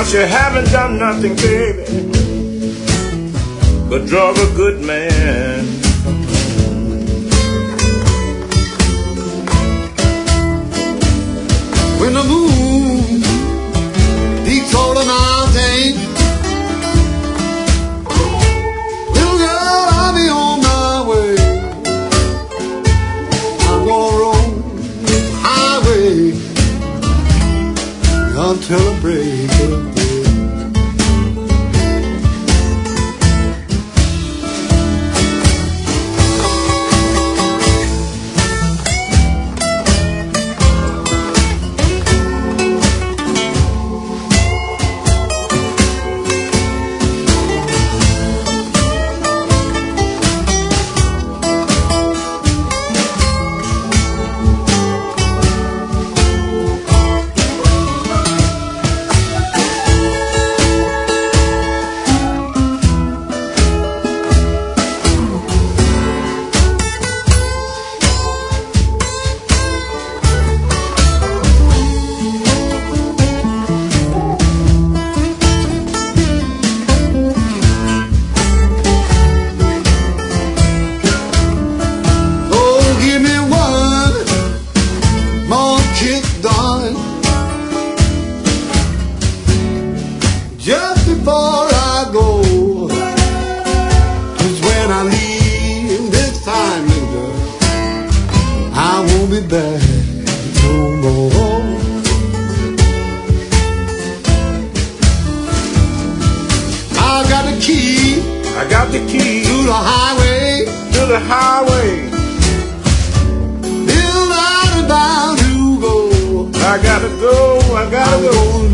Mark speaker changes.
Speaker 1: 'cause you haven't done nothing, baby, but drove a good man.
Speaker 2: When the moon peaks on the mountain, little girl, I'll be on my way. I'm gonna roll the highway until the break of day. Just before I go, 'cause when I leave this time, later, I won't be back no more. I got the key.
Speaker 1: I got the key
Speaker 2: to the highway.
Speaker 1: To the highway.
Speaker 2: Till I'm bound to go.
Speaker 1: I gotta go. I gotta go.